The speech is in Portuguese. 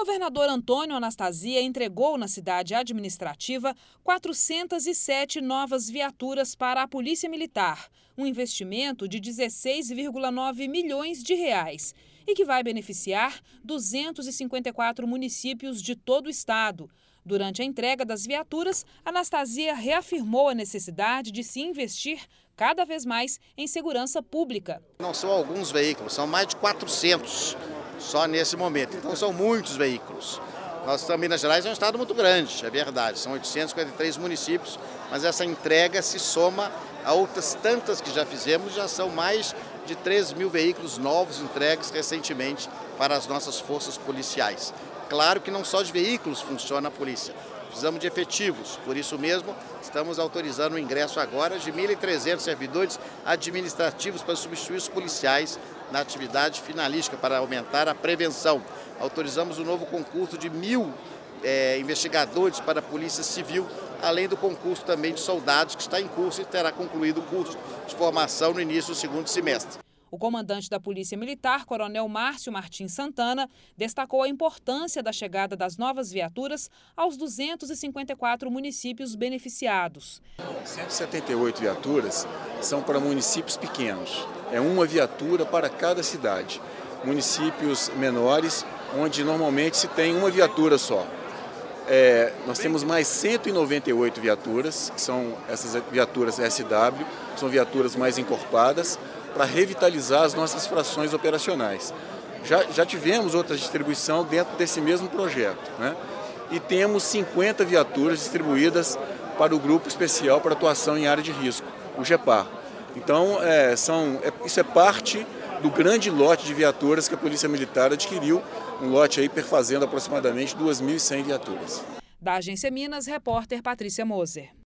governador Antônio Anastasia entregou na cidade administrativa 407 novas viaturas para a Polícia Militar, um investimento de 16,9 milhões de reais e que vai beneficiar 254 municípios de todo o estado. Durante a entrega das viaturas, Anastasia reafirmou a necessidade de se investir cada vez mais em segurança pública. Não são alguns veículos, são mais de 400 só nesse momento, então são muitos veículos. Nós estamos, Minas Gerais é um estado muito grande, é verdade, são 853 municípios, mas essa entrega se soma a outras tantas que já fizemos, já são mais de 3 mil veículos novos entregues recentemente para as nossas forças policiais. Claro que não só de veículos funciona a polícia, precisamos de efetivos, por isso mesmo estamos autorizando o ingresso agora de 1.300 servidores administrativos para substituir os policiais na atividade finalística, para aumentar a prevenção. Autorizamos o novo concurso de 1.000 investigadores para a Polícia Civil, além do concurso também de soldados que está em curso e terá concluído o curso de formação no início do segundo semestre. O comandante da Polícia Militar, Coronel Márcio Martins Santana, destacou a importância da chegada das novas viaturas aos 254 municípios beneficiados. 178 viaturas são para municípios pequenos. É uma viatura para cada cidade. Municípios menores, onde normalmente se tem uma viatura só. Nós temos mais 198 viaturas, que são essas viaturas SW, são viaturas mais encorpadas, para revitalizar as nossas frações operacionais. Já tivemos outra distribuição dentro desse mesmo projeto, né? E temos 50 viaturas distribuídas para o Grupo Especial para Atuação em Área de Risco, o GEPAR. Então, isso é parte do grande lote de viaturas que a Polícia Militar adquiriu, um lote aí perfazendo aproximadamente 2.100 viaturas. Da Agência Minas, repórter Patrícia Moser.